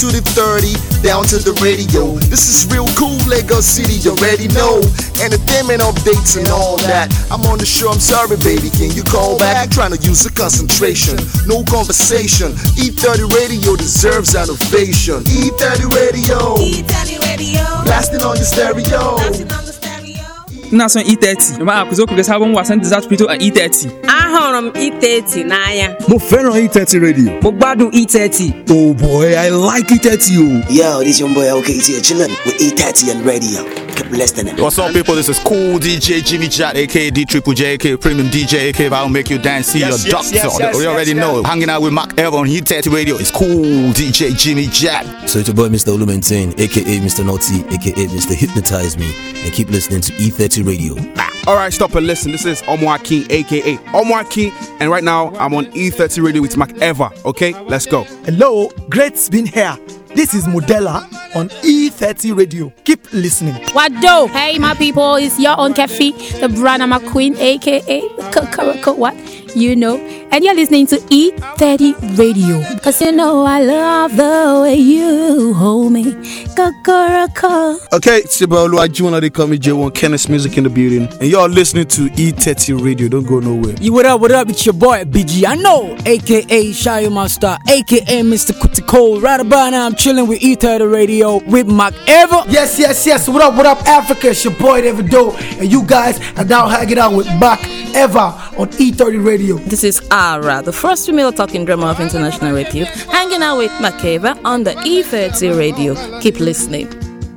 to the 30, down to the radio. This is real cool, Lagos City, you already know. Entertainment updates and all that. I'm on the show, I'm sorry baby, can you call back? Trying to use the concentration, no conversation. E30 Radio deserves an ovation. E30 Radio, E30 Radio, blasting on your stereo. Na son E30 ma ku zo ku ga sabon wasan da za ta fito a E30. Ahụrụ m E30 n'anya. Mo fẹ́ràn E30 Radio. Mo gbádùn E30. Oh boy, I like E30 oh. Yo, this your boy LKT here chilling with E30 and radio. Keep listening. What's up, people? This is Cool DJ Jimmy Chat, aka D Triple J, aka Premium DJ, aka I'll make you dance, see your doctor. You already know. Hanging out with Mark Ever on E30 Radio. It's Cool DJ Jimmy Chat. So it's your boy Mr. Olumentain, aka Mr. Naughty, aka Mr. Hypnotize Me, and keep listening to E30 Radio. Alright, stop and listen. This is Omar King, aka Omar King, and right now I'm on E30 Radio with Mark Ever. Okay, let's go. Hello, great being here. This is Modella on E30 Radio. Keep listening. What do? Hey, my people, it's your own Kefi, the Brana McQueen, aka what? You know. And you're listening to E30 Radio. Cause you know I love the way you hold me. Okay, it's your boy Oluwajuwon, they call me J1 Kenneth Music in the building. And y'all listening to E30 Radio. Don't go nowhere. What up? It's your boy BG I know, aka Shayo Master, aka Mr. Kutikole. Right about now, I'm chilling with E30 Radio with Mark Ever. Yes. What up, Africa? It's your boy Davido. And you guys are now hanging out with Mark Ever on E30 Radio. This is Ara, the first female talking drummer of international repute, hanging out with Mark Ever on the E30 Radio. Keep listening.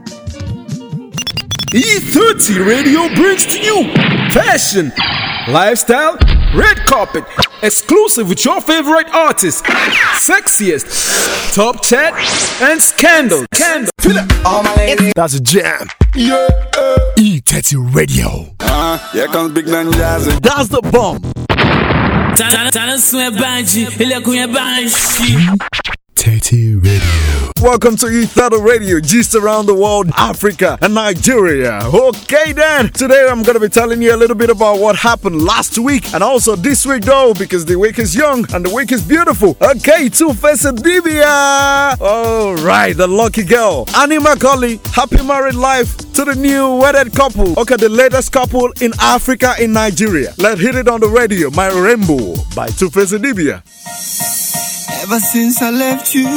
E30 Radio brings to you fashion, lifestyle, red carpet, exclusive with your favorite artists, sexiest, top chat, and scandal. That's a jam. Yeah. E30 Radio. Here comes Big Man Jazzy. That's the bomb. E30 Radio. Welcome to E30 Radio, gist around the world, Africa and Nigeria. Okay then, today I'm going to be telling you a little bit about what happened last week and also this week though, because the week is young and the week is beautiful. Okay, Two-Face Idibia. Alright, the lucky girl. Annie Macaulay, happy married life to the new wedded couple. Okay, the latest couple in Africa, in Nigeria. Let's hit it on the radio. My Rainbow by Two-Face Idibia. Ever since I left you,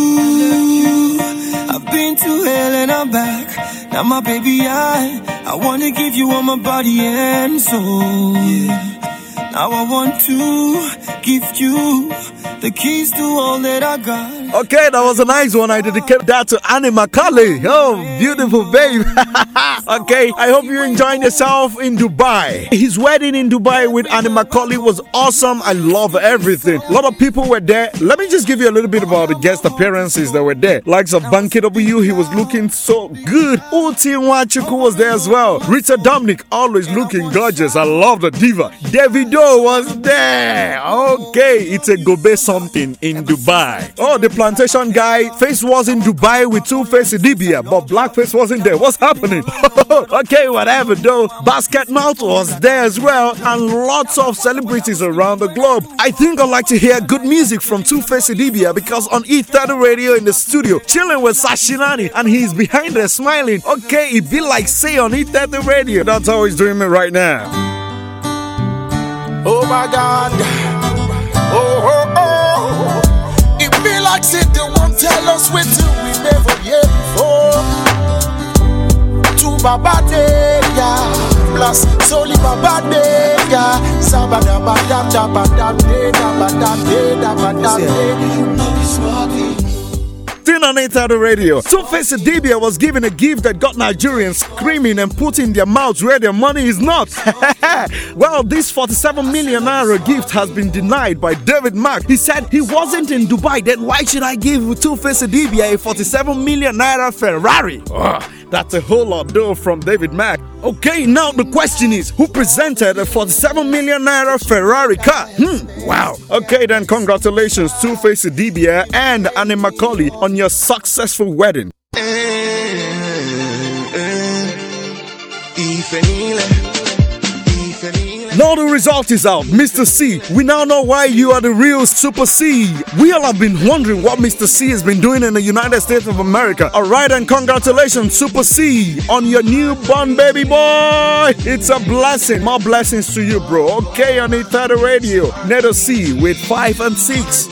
I've been to hell and I'm back. Now my baby, I wanna give you all my body and soul. Now I want to give you the keys to all that I got. Okay, that was a nice one. I dedicated that to Annie Macaulay. Oh, beautiful babe. Okay, I hope you're enjoying yourself in Dubai. His wedding in Dubai with Annie Macaulay was awesome. I love everything. A lot of people were there. Let me just give you a little bit about the guest appearances that were there. Likes of Banky W, he was looking so good. Uti Nwachukwu was there as well. Rita Dominic, always looking gorgeous. I love the diva. Davido was there. Okay, it's a Gobe something in Dubai. Oh, the plantation guy, Face was in Dubai with Two-Face Idibia, but Blackface wasn't there. What's happening? Okay, whatever though. Basket Mouth was there as well, and lots of celebrities around the globe. I think I'd like to hear good music from Two-Face Idibia, because on E30 Radio in the studio, chilling with Sashinani, and he's behind there smiling. Okay, it be like say on E30 Radio. That's how he's doing it right now. Oh my God. Oh. It be like say they won't tell us what to we never hear before. To Baba Deya, plus Soli Baba Deya, Sabada Badam Jabadam Deda. Still on E30 Radio, Two-Face Idibia was given a gift that got Nigerians screaming and putting their mouths where their money is not. Well, this 47 million naira gift has been denied by David Mack. He said he wasn't in Dubai, then why should I give Two-Face Idibia a 47 million naira Ferrari? That's a whole lot though from David Mack. Okay, now the question is, who presented a 47 million naira Ferrari car? Wow. Okay then, congratulations Two-Face Idibia and Annie Macaulay on your successful wedding. Now the result is out. Mr. C, we now know why you are the real Super C. We all have been wondering what Mr. C has been doing in the United States of America. Alright, and congratulations, Super C, on your newborn baby boy. It's a blessing. More blessings to you, bro. Okay, on E30 Radio. Neto C with 5 and 6.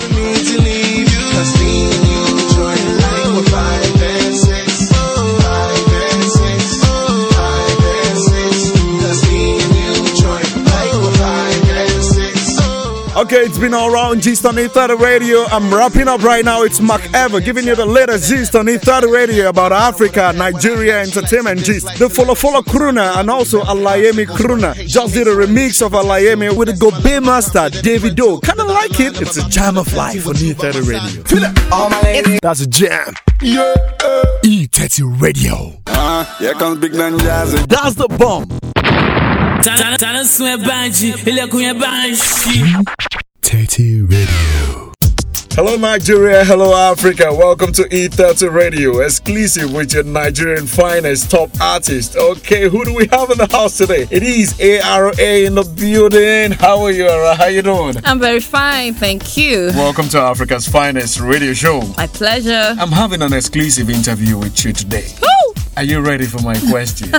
Okay, it's been all around Gist on E30 Radio. I'm wrapping up right now. It's Mark Ever giving you the latest Gist on E30 Radio about Africa, Nigeria, entertainment gist. The Follow Kruna and also Alayemi Kruna just did a remix of Alayemi with the Gobe master Davido. Kinda like it. It's a jam of life on E30 Radio. Feel it. That's a jam. Yeah. E30 Radio. Here comes Big Man Jazzy. That's the bomb. Radio. Hello Nigeria, hello Africa, welcome to E30 Radio, exclusive with your Nigerian finest top artist. Okay, who do we have in the house today? It is ARA in the building. How are you, Ara? How you doing? I'm very fine, thank you. Welcome to Africa's finest radio show. My pleasure. I'm having an exclusive interview with you today. Woo! Are you ready for my question?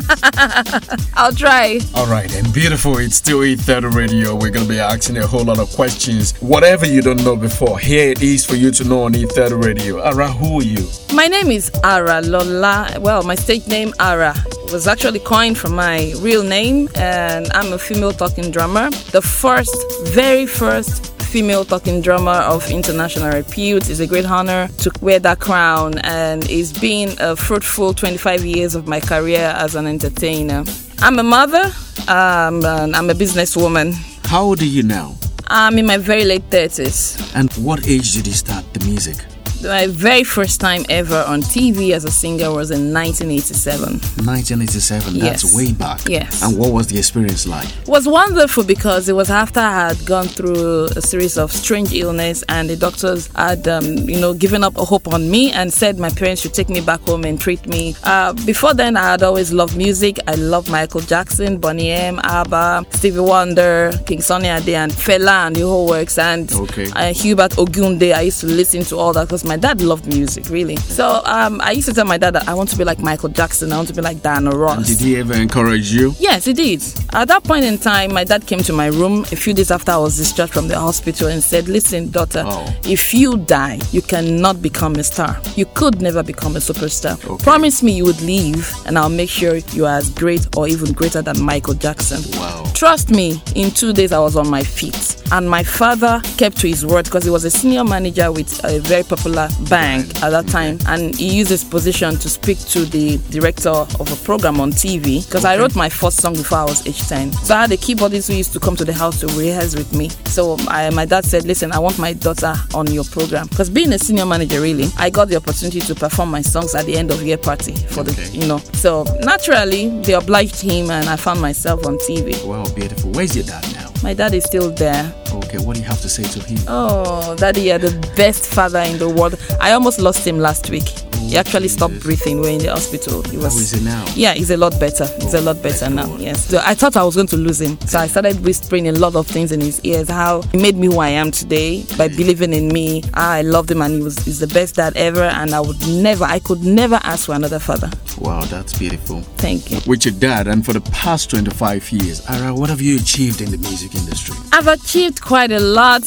I'll try. Alright, and beautiful, it's still E30 Radio. We're going to be asking a whole lot of questions. Whatever you don't know before, here it is for you to know on E30 Radio. Ara, who are you? My name is Ara Lola. Well, my stage name, Ara, was actually coined from my real name, and I'm a female talking drummer. The very first female talking drummer of international repute. It's a great honor to wear that crown, and it's been a fruitful 25 years of my career as an entertainer. I'm a mother, I'm a businesswoman. How old are you now? I'm in my very late 30s. And what age did you start the music? My very first time ever on TV as a singer was in 1987. 1987, that's yes. Way back. Yes. And what was the experience like? It was wonderful because it was after I had gone through a series of strange illness, and the doctors had, given up hope on me and said my parents should take me back home and treat me. Before then, I had always loved music. I loved Michael Jackson, Bonnie M, ABBA, Stevie Wonder, King Sunny Ade, and Fela and the whole works, and Hubert Ogunde. I used to listen to all that because my dad loved music, really. So I used to tell my dad that I want to be like Michael Jackson, I want to be like Diana Ross. And did he ever encourage you? Yes, he did. At that point in time, my dad came to my room a few days after I was discharged from the hospital and said, listen, daughter, if you die, you cannot become a star. You could never become a superstar. Promise me you would leave, and I'll make sure you are as great or even greater than Michael Jackson. Wow. Trust me, in 2 days I was on my feet. And my father kept to his word because he was a senior manager with a very popular bank at that time, and he used his position to speak to the director of a program on TV, because I wrote my first song before I was age 10. So I had a keyboardist who used to come to the house to rehearse with me. So my dad said, listen, I want my daughter on your program, because being a senior manager, really, I got the opportunity to perform my songs at the end of year party for so naturally they obliged him, and I found myself on TV. Wow, beautiful. Where's your dad now? My dad is still there. Okay, what do you have to say to him? Oh, Daddy, you're the best father in the world. I almost lost him last week. He actually stopped breathing. We're in the hospital. How is he now? Yeah, he's a lot better. He's a lot better now, yes. So I thought I was going to lose him. So I started whispering a lot of things in his ears, how he made me who I am today by believing in me. I loved him, and he's the best dad ever, and I could never ask for another father. Wow, that's beautiful. Thank you. With your dad, and for the past 25 years, Ara, what have you achieved in the music industry? I've achieved quite a lot.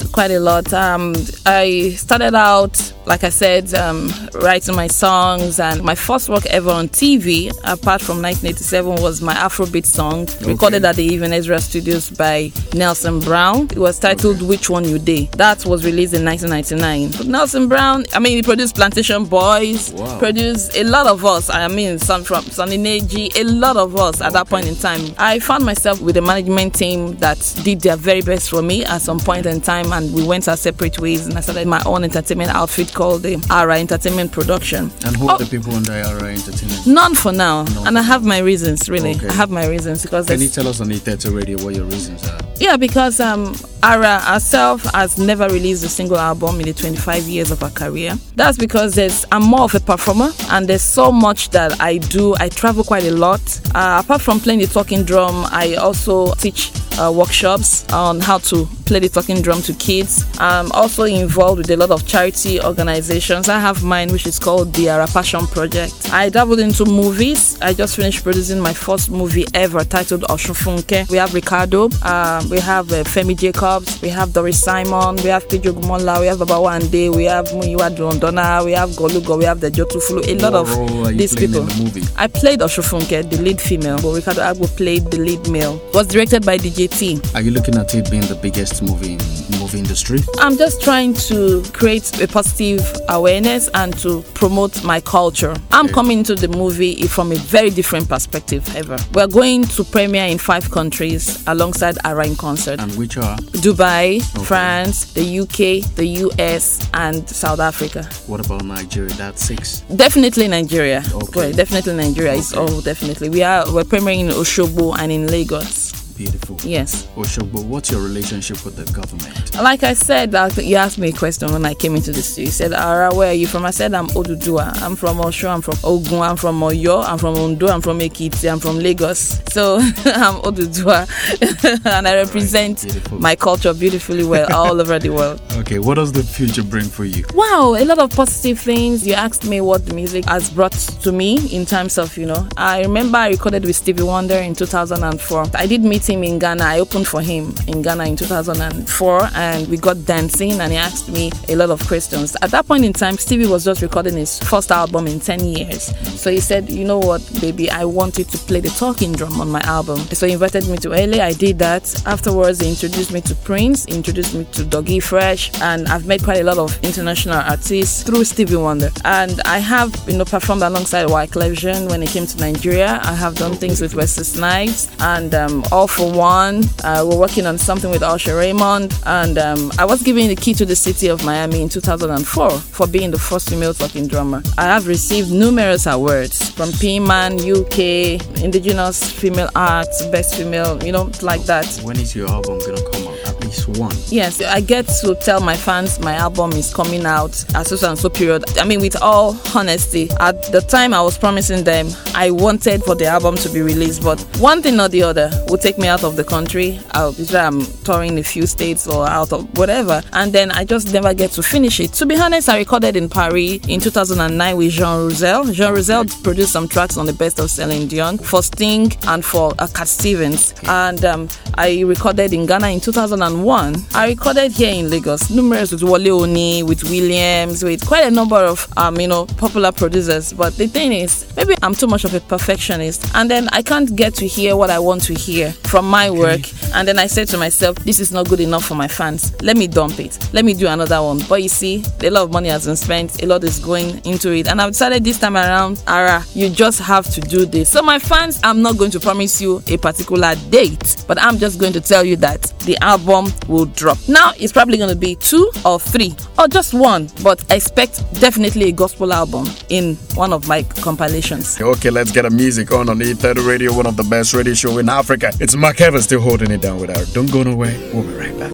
I started out, like I said, writing my songs, and my first work ever on TV, apart from 1987, was my Afrobeat song, recorded at the Even Ezra Studios by Nelson Brown. It was titled Which One You Dey. That was released in 1999. But Nelson Brown, he produced Plantation Boys, produced a lot of us. From Sonny Neji, a lot of us at that point in time. I found myself with a management team that did their very best for me at some point in time, and we went our separate ways, and I started my own entertainment outfit called the Ara Entertainment Production. And who are the people under Ara Entertainment? None for now. And I have my reasons, really. Okay. I have my reasons because. Can you tell us on E30 Radio what your reasons are? Yeah, because Ara herself has never released a single album in the 25 years of her career. That's because I'm more of a performer, and there's so much that I do. I travel quite a lot. Apart from playing the talking drum, I also teach workshops on how to play the talking drum to kids. I'm also involved with a lot of charity organizations. I have mine, which is called the Ara Passion Project. I dabbled into movies. I just finished producing my first movie ever, titled Oshofunke. We have Ricardo, we have Femi Jacobs, we have Doris Simon, we have Pedro Gumola, we have Baba Wande, we have Muyiwa Dondona, we have Golugo, we have the Jotufulu. A lot of these people. In the movie? I played Oshofunke, the lead female, but Ricardo Agbo played the lead male. It was directed by DJ T. Are you looking at it being the biggest movie in the movie industry? I'm just trying to create a positive awareness and to promote my culture. I'm coming to the movie from a very different perspective ever. We're going to premiere in 5 countries alongside Ara in concert. And which are? Dubai, France, the UK, the US, and South Africa. What about Nigeria? That's 6. Definitely Nigeria. Okay. Well, definitely Nigeria. It's all definitely. We're premiering in Osogbo and in Lagos. Beautiful. Yes. Oshogbo, what's your relationship with the government? Like I said, you asked me a question when I came into the studio. You said, Ara, where are you from? I said, I'm Odudua. I'm from Osho. I'm from Ogun. I'm from Oyo. I'm from Ondo. I'm from Ekiti. I'm from Lagos. So I'm Odudua. And I represent my culture beautifully well all over the world. Okay, what does the future bring for you? Wow, a lot of positive things. You asked me what the music has brought to me in terms of, I remember I recorded with Stevie Wonder in 2004. I did meet him in Ghana. I opened for him in Ghana in 2004, and we got dancing, and he asked me a lot of questions. At that point in time, Stevie was just recording his first album in 10 years. So he said, you know what, baby, I want you to play the talking drum on my album. So he invited me to LA. I did that. Afterwards, he introduced me to Prince, introduced me to Dougie Fresh, and I've met quite a lot of international artists through Stevie Wonder. And I have, performed alongside Wyclef Jean when he came to Nigeria. I have done things with Wesley Snipes, and All For One. We're working on something with Usher Raymond, and I was given the key to the city of Miami in 2004 for being the first female talking drummer. I have received numerous awards from P-Man, UK, Indigenous Female Arts, Best Female, like that. When is your album gonna come out? At least one? Yes, I get to tell my fans my album is coming out at so and so period. I mean, with all honesty, at the time I was promising them, I wanted for the album to be released, but one thing or the other would take me out of the country. I'm touring a few states or out of whatever, and then I just never get to finish it. To be honest, I recorded in Paris in 2009 with Jean Roussel. Jean Roussel produced some tracks on the Best of Celine Dion for Sting and for Cat Stevens. And I recorded in Ghana in 2001. I recorded here in Lagos, numerous with Wale Oni, with Williams, with quite a number of popular producers. But the thing is, maybe I'm too much of a perfectionist, and then I can't get to hear what I want to hear from my work, and then I said to myself, this is not good enough for my fans. Let me dump it. Let me do another one. But you see, a lot of money has been spent, a lot is going into it, and I've decided this time around, Ara, you just have to do this. So my fans, I'm not going to promise you a particular date, but I'm just going to tell you that the album will drop. Now it's probably going to be 2 or 3 or just 1, but expect definitely a gospel album in one of my compilations. Okay, let's get a music on E30 Radio, one of the best radio show in Africa. It's Mark Evans still holding it down with our Don't Go Nowhere. We'll be right back.